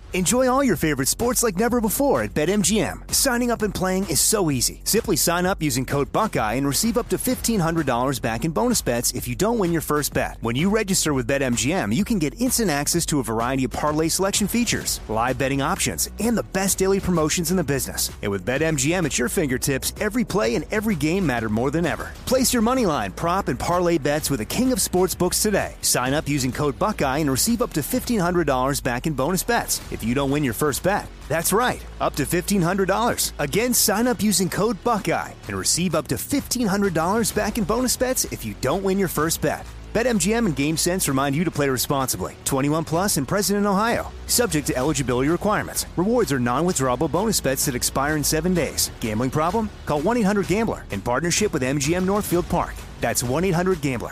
Enjoy all your favorite sports like never before at BetMGM. Signing up and playing is so easy. Simply sign up using code Buckeye and receive up to $1,500 back in bonus bets if you don't win your first bet. When you register with BetMGM, you can get instant access to a variety of parlay selection features, live betting options, and the best daily promotions in the business. And with BetMGM at your fingertips, every play and every game matter more than ever. Place your moneyline, prop, and parlay bets with the king of sportsbooks today. Sign up using code Buckeye and receive up to $1,500 back in bonus bets if you don't win your first bet. That's right, up to $1,500. Again, sign up using code Buckeye and receive up to $1,500 back in bonus bets if you don't win your first bet. BetMGM and GameSense remind you to play responsibly. 21 plus and present in Ohio. Subject to eligibility requirements. Rewards are non-withdrawable bonus bets that expire in 7 days. Gambling problem? Call 1-800-GAMBLER in partnership with MGM Northfield Park. That's 1-800-GAMBLER.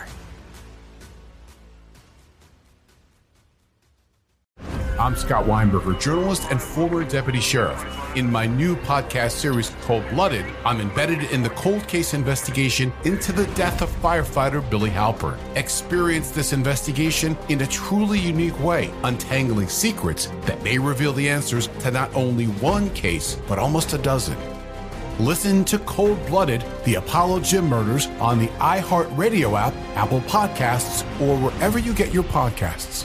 I'm Scott Weinberger, journalist and former deputy sheriff. In my new podcast series, Cold Blooded, I'm embedded in the cold case investigation into the death of firefighter Billy Halpern. Experience this investigation in a truly unique way, untangling secrets that may reveal the answers to not only one case, but almost a dozen. Listen to Cold Blooded, the Apollo Gym Murders on the iHeartRadio app, Apple Podcasts, or wherever you get your podcasts.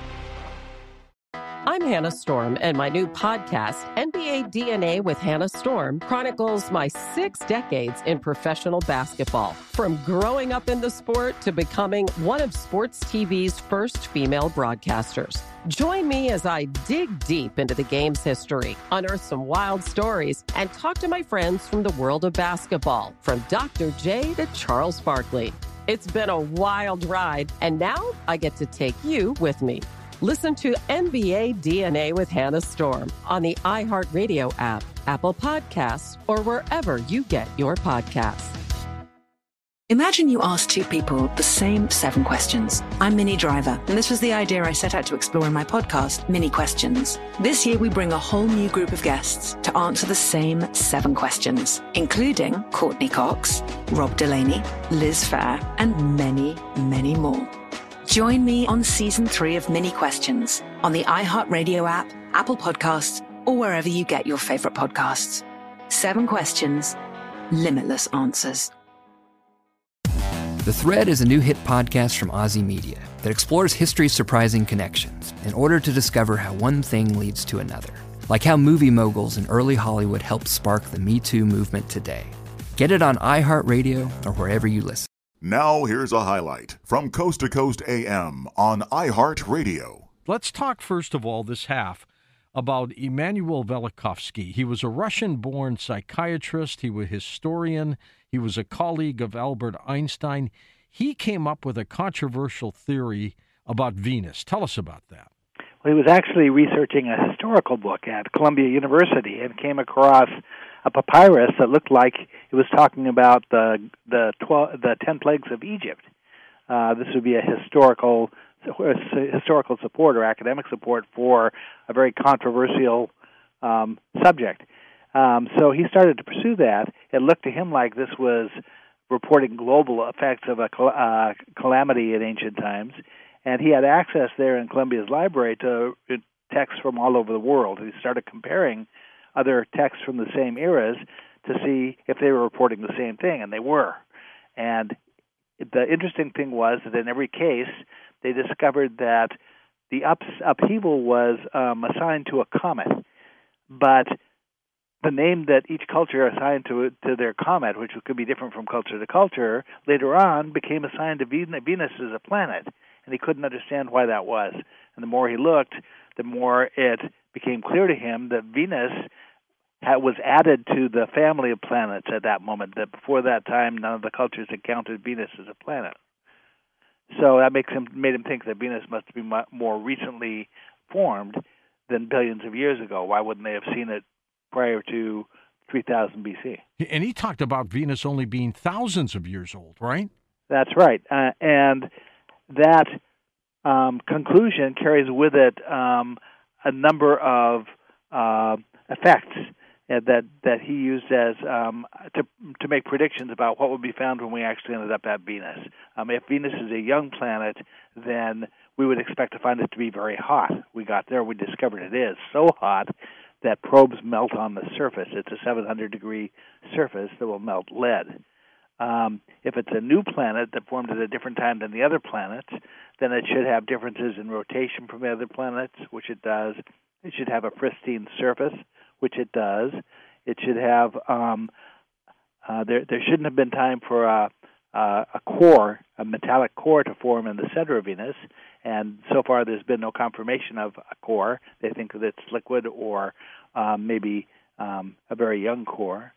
I'm Hannah Storm, and my new podcast, NBA DNA with Hannah Storm, chronicles my 6 decades in professional basketball. From growing up in the sport to becoming one of sports TV's first female broadcasters. Join me as I dig deep into the game's history, unearth some wild stories, and talk to my friends from the world of basketball, from Dr. J to Charles Barkley. It's been a wild ride, and now I get to take you with me. Listen to NBA DNA with Hannah Storm on the iHeartRadio app, Apple Podcasts, or wherever you get your podcasts. Imagine you ask 2 people the same 7 questions. I'm Minnie Driver, and this was the idea I set out to explore in my podcast, Minnie Questions. This year, we bring a whole new group of guests to answer the same 7 questions, including Courtney Cox, Rob Delaney, Liz Phair, and many, many more. Join me on Season 3 of Mini Questions on the iHeartRadio app, Apple Podcasts, or wherever you get your favorite podcasts. 7 questions, limitless answers. The Thread is a new hit podcast from Aussie Media that explores history's surprising connections in order to discover how one thing leads to another. Like how movie moguls in early Hollywood helped spark the Me Too movement today. Get it on iHeartRadio or wherever you listen. Now here's a highlight from Coast to Coast AM on iHeartRadio. Let's talk first of all this half about Immanuel Velikovsky. He was a Russian-born psychiatrist. He was a historian. He was a colleague of Albert Einstein. He came up with a controversial theory about Venus. Tell us about that. Well, he was actually researching a historical book at Columbia University and came across a papyrus that looked like it was talking about the 10 plagues of Egypt. This would be a historical support or academic support for a very controversial subject. So he started to pursue that. It looked to him like this was reporting global effects of a calamity in ancient times, and he had access there in Columbia's library to texts from all over the world. He started comparing other texts from the same eras to see if they were reporting the same thing, and they were. And the interesting thing was that in every case, they discovered that the upheaval was assigned to a comet, but the name that each culture assigned to their comet, which could be different from culture to culture, later on became assigned to Venus as a planet, and he couldn't understand why that was. And the more he looked, the more it became clear to him that Venus was added to the family of planets at that moment, that before that time, none of the cultures had counted Venus as a planet. So that made him think that Venus must be more recently formed than billions of years ago. Why wouldn't they have seen it prior to 3000 BC? And he talked about Venus only being thousands of years old, right? That's right. And that conclusion carries with it a number of effects that he used as to make predictions about what would be found when we actually ended up at Venus. If Venus is a young planet, then we would expect to find it to be very hot. We got there, we discovered it is so hot that probes melt on the surface. It's a 700-degree surface that will melt lead. If it's a new planet that formed at a different time than the other planets, then it should have differences in rotation from the other planets, which it does. It should have a pristine surface, which it does. It should have there shouldn't have been time for a core, a metallic core, to form in the center of Venus, and so far there's been no confirmation of a core. They think that it's liquid or maybe a very young core.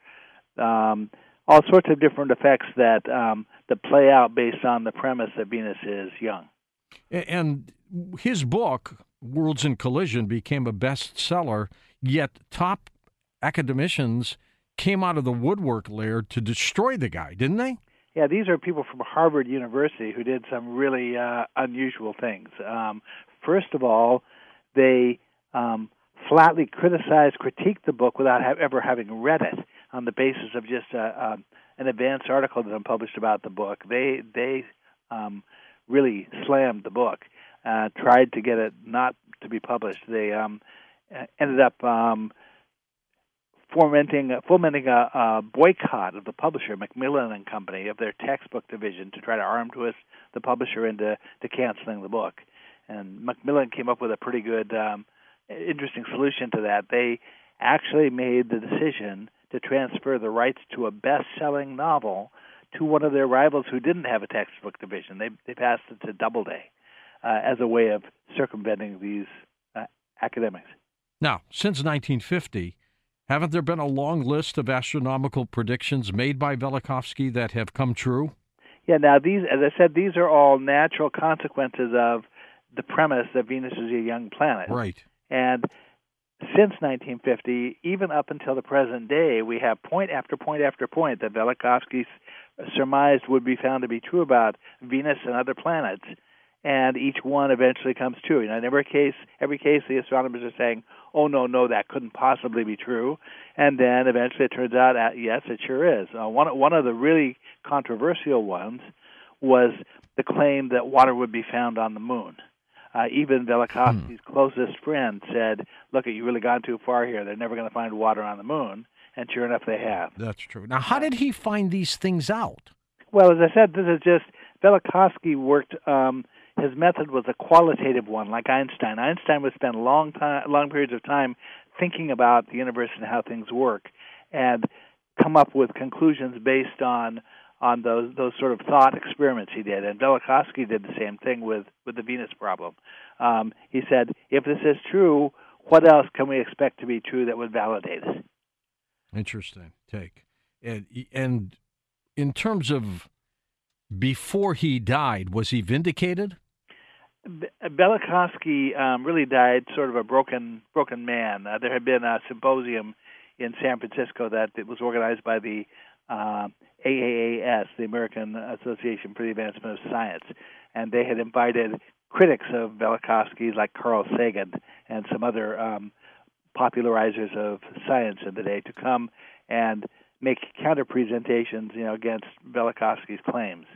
All sorts of different effects that play out based on the premise that Venus is young. And his book, Worlds in Collision, became a bestseller, yet top academicians came out of the woodwork lair to destroy the guy, didn't they? Yeah, these are people from Harvard University who did some really unusual things. First of all, they flatly critiqued the book without ever having read it, on the basis of just an advanced article that published about the book. They really slammed the book, tried to get it not to be published. They ended up fomenting a boycott of the publisher, Macmillan and Company, of their textbook division, to try to arm twist the publisher into canceling the book. And Macmillan came up with a pretty good, interesting solution to that. They actually made the decision to transfer the rights to a best-selling novel to one of their rivals who didn't have a textbook division. They passed it to Doubleday as a way of circumventing these academics. Now, since 1950, haven't there been a long list of astronomical predictions made by Velikovsky that have come true? Yeah, now these, as I said, these are all natural consequences of the premise that Venus is a young planet. Right. And since 1950, even up until the present day, we have point after point after point that Velikovsky surmised would be found to be true about Venus and other planets, and each one eventually comes true. You know, in every case, the astronomers are saying, "Oh no, that couldn't possibly be true," and then eventually it turns out, yes, it sure is. One of the really controversial ones was the claim that water would be found on the moon. Even Velikovsky's closest friend said, "Look, you really gone too far here. They're never going to find water on the moon." And sure enough, they have. That's true. Now, how did he find these things out? Well, as I said, this is just Velikovsky worked. His method was a qualitative one, like Einstein. Einstein would spend long periods of time thinking about the universe and how things work, and come up with conclusions based on those sort of thought experiments he did. And Velikovsky did the same thing with the Venus problem. He said, if this is true, what else can we expect to be true that would validate it? Interesting take. And in terms of before he died, was he vindicated? Velikovsky really died sort of a broken man. There had been a symposium in San Francisco that it was organized by the AAAS, the American Association for the Advancement of Science, and they had invited critics of Velikovsky like Carl Sagan and some other popularizers of science in the day to come and make counter presentations, against Velikovsky's claims.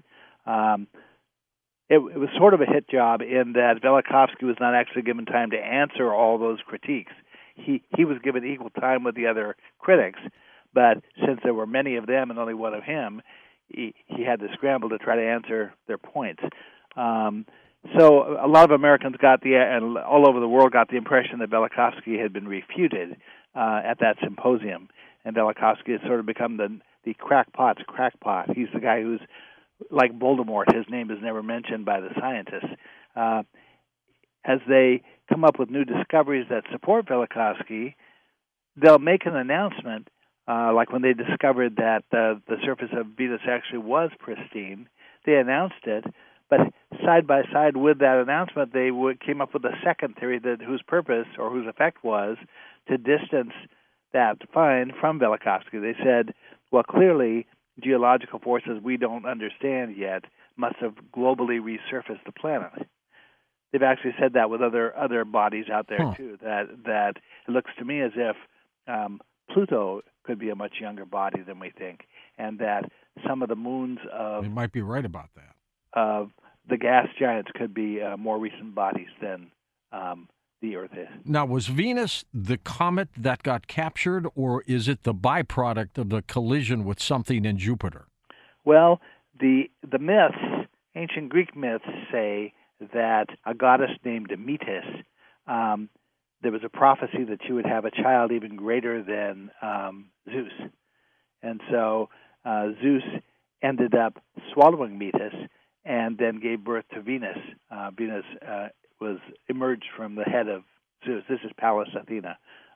It was sort of a hit job in that Velikovsky was not actually given time to answer all those critiques. He was given equal time with the other critics, but since there were many of them and only one of him, he had to scramble to try to answer their points. So a lot of Americans and all over the world got the impression that Velikovsky had been refuted at that symposium, and Velikovsky has sort of become the crackpot's crackpot. He's the guy who's like Voldemort. His name is never mentioned by the scientists. As they come up with new discoveries that support Velikovsky, they'll make an announcement, like when they discovered that the surface of Venus actually was pristine. They announced it, but side by side with that announcement, they came up with a second theory whose purpose or whose effect was to distance that find from Velikovsky. They said, well, clearly geological forces we don't understand yet must have globally resurfaced the planet. They've actually said that with other bodies out there too. That it looks to me as if Pluto could be a much younger body than we think, and that some of the moons of they might be right about that. Of the gas giants could be more recent bodies than the Earth is. Now, was Venus the comet that got captured, or is it the byproduct of the collision with something in Jupiter? Well, the myths, ancient Greek myths, say that a goddess named Metis, there was a prophecy that she would have a child even greater than Zeus. And so Zeus ended up swallowing Metis and then gave birth to Venus. Venus was emerged from the head of Zeus. This is Pallas Athena,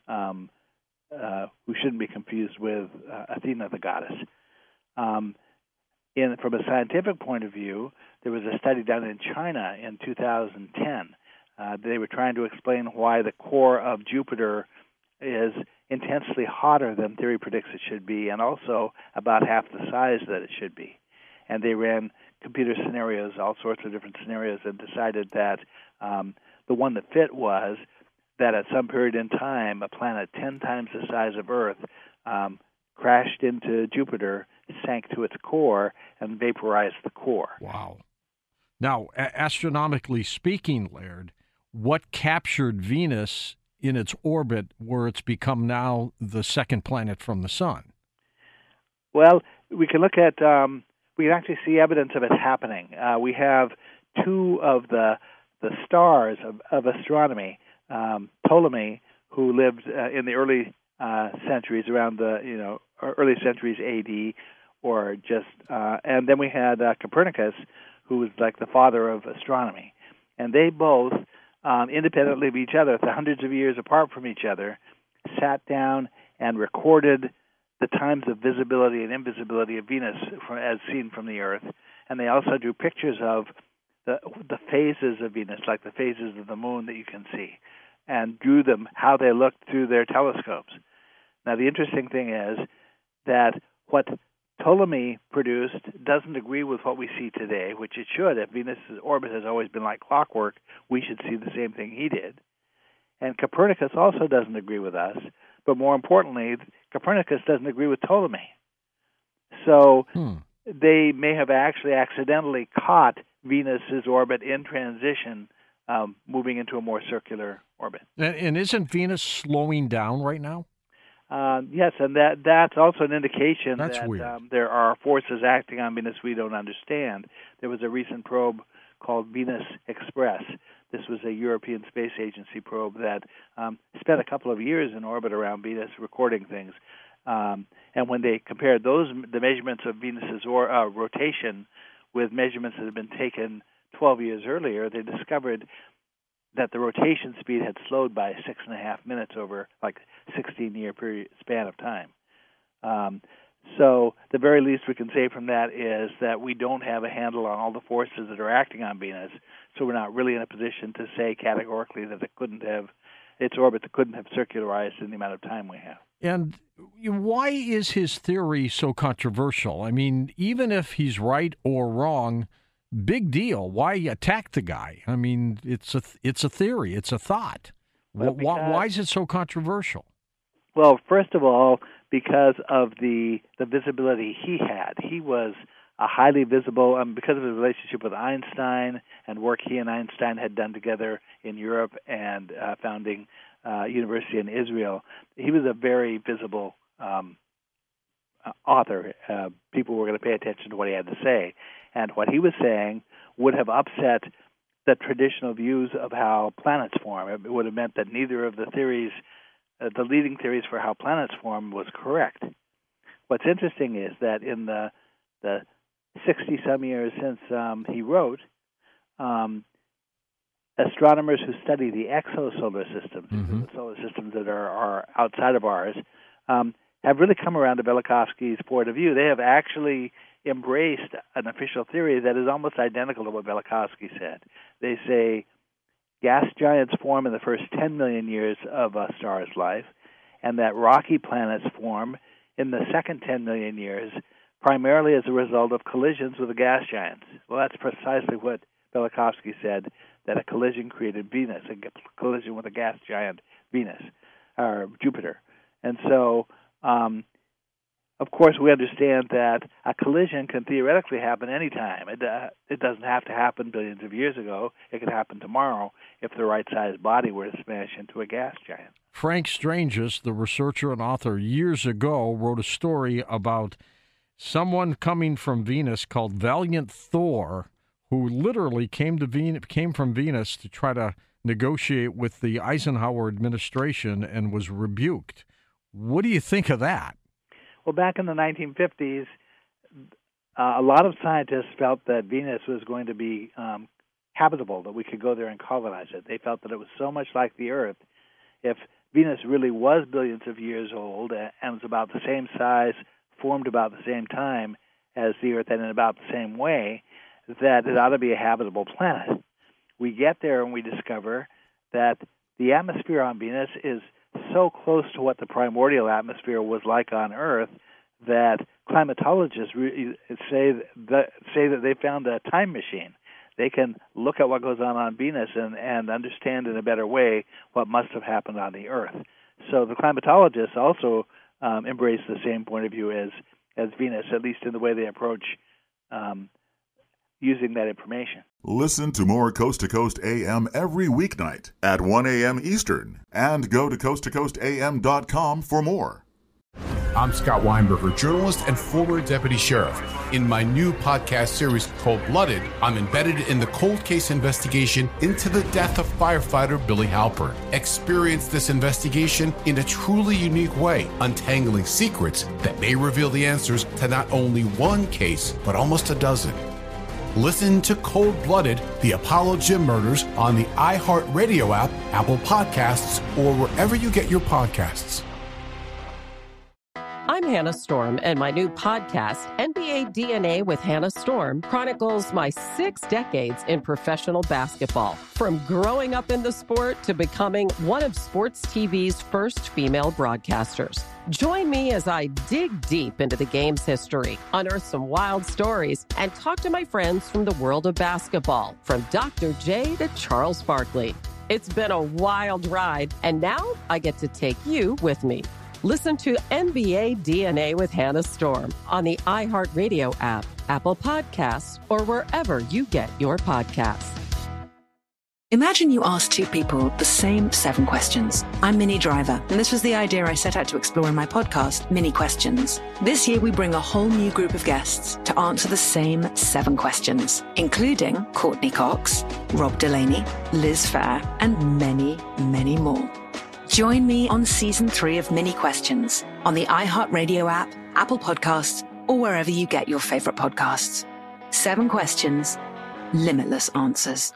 who shouldn't be confused with Athena, the goddess. From a scientific point of view, there was a study done in China in 2010. They were trying to explain why the core of Jupiter is intensely hotter than theory predicts it should be, and also about half the size that it should be. And they ran computer scenarios, all sorts of different scenarios, and decided that the one that fit was that at some period in time, a planet 10 times the size of Earth crashed into Jupiter, sank to its core, and vaporized the core. Wow. Now, astronomically speaking, Laird, what captured Venus in its orbit where it's become now the second planet from the sun? Well, we can look at, we can actually see evidence of it happening. We have two of the stars of astronomy, Ptolemy, who lived in the early centuries, around the early centuries AD, or just, and then we had Copernicus, who was like the father of astronomy, and they both, independently of each other, hundreds of years apart from each other, sat down and recorded the times of visibility and invisibility of Venus as seen from the Earth, and they also drew pictures of the phases of Venus, like the phases of the moon that you can see, and drew them how they looked through their telescopes. Now, the interesting thing is that what Ptolemy produced doesn't agree with what we see today, which it should. If Venus' orbit has always been like clockwork, we should see the same thing he did. And Copernicus also doesn't agree with us, but more importantly, Copernicus doesn't agree with Ptolemy. So they may have actually accidentally caught Venus' orbit in transition, moving into a more circular orbit. And isn't Venus slowing down right now? Yes, and that's also an indication that there are forces acting on Venus we don't understand. There was a recent probe called Venus Express. This was a European Space Agency probe that spent a couple of years in orbit around Venus recording things. And when they compared the measurements of Venus's rotation with measurements that had been taken 12 years earlier, they discovered that the rotation speed had slowed by 6.5 minutes over like 16-year span of time. So the very least we can say from that is that we don't have a handle on all the forces that are acting on Venus, so we're not really in a position to say categorically that its orbit couldn't have circularized in the amount of time we have. And why is his theory so controversial? I mean, even if he's right or wrong, big deal. Why attack the guy? I mean, it's a theory. It's a thought. Why is it so controversial? Well, first of all, because of the visibility he had. He was a highly visible, because of his relationship with Einstein and work he and Einstein had done together in Europe and founding university in Israel. He was a very visible author. People were going to pay attention to what he had to say. And what he was saying would have upset the traditional views of how planets form. It would have meant that neither of the theories, the leading theories for how planets form, was correct. What's interesting is that in the 60-some years since he wrote, astronomers who study the exosolar systems, the solar systems that are outside of ours, have really come around to Velikovsky's point of view. They have actually embraced an official theory that is almost identical to what Velikovsky said. They say gas giants form in the first 10 million years of a star's life, and that rocky planets form in the second 10 million years, primarily as a result of collisions with the gas giants. Well, that's precisely what Velikovsky said, that a collision created Venus, a collision with a gas giant Venus, or Jupiter. And so Of course, we understand that a collision can theoretically happen anytime. It doesn't have to happen billions of years ago. It could happen tomorrow if the right-sized body were to smash into a gas giant. Frank Stranges, the researcher and author, years ago wrote a story about someone coming from Venus called Valiant Thor, who literally came from Venus to try to negotiate with the Eisenhower administration and was rebuked. What do you think of that? Well, back in the 1950s, a lot of scientists felt that Venus was going to be habitable, that we could go there and colonize it. They felt that it was so much like the Earth. If Venus really was billions of years old and was about the same size, formed about the same time as the Earth and in about the same way, that it ought to be a habitable planet. We get there and we discover that the atmosphere on Venus is so close to what the primordial atmosphere was like on Earth that climatologists say that they found a time machine. They can look at what goes on Venus and understand in a better way what must have happened on the Earth. So the climatologists also embrace the same point of view as Venus, at least in the way they approach using that information. Listen to more Coast to Coast AM every weeknight at 1 a.m. Eastern and go to coasttocoastam.com for more. I'm Scott Weinberger, journalist and former deputy sheriff. In my new podcast series called Blooded, I'm embedded in the cold case investigation into the death of firefighter Billy Halpern. Experience this investigation in a truly unique way, untangling secrets that may reveal the answers to not only one case, but almost a dozen. Listen to Cold-Blooded, The Apollo Gym Murders on the iHeartRadio app, Apple Podcasts, or wherever you get your podcasts. I'm Hannah Storm, and my new podcast, NBA DNA with Hannah Storm, chronicles my 6 decades in professional basketball. From growing up in the sport to becoming one of sports TV's first female broadcasters. Join me as I dig deep into the game's history, unearth some wild stories, and talk to my friends from the world of basketball, from Dr. J to Charles Barkley. It's been a wild ride, and now I get to take you with me. Listen to NBA DNA with Hannah Storm on the iHeartRadio app, Apple Podcasts, or wherever you get your podcasts. Imagine you ask 2 people the same 7 questions. I'm Minnie Driver, and this was the idea I set out to explore in my podcast, Mini Questions. This year, we bring a whole new group of guests to answer the same 7 questions, including Courtney Cox, Rob Delaney, Liz Phair, and many, many more. Join me on Season 3 of Mini Questions on the iHeartRadio app, Apple Podcasts, or wherever you get your favorite podcasts. 7 questions, limitless answers.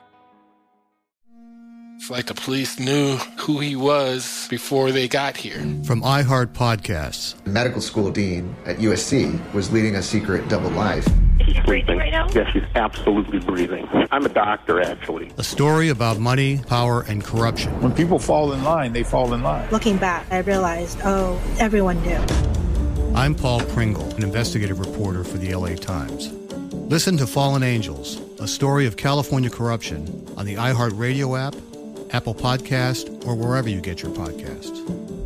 It's like the police knew who he was before they got here. From iHeart Podcasts. Medical school dean at USC was leading a secret double life. Is she breathing right now? Yes, she's absolutely breathing. I'm a doctor, actually. A story about money, power, and corruption. When people fall in line, they fall in line. Looking back, I realized, everyone knew. I'm Paul Pringle, an investigative reporter for the LA Times. Listen to Fallen Angels, a story of California corruption on the iHeartRadio app, Apple Podcast, or wherever you get your podcasts.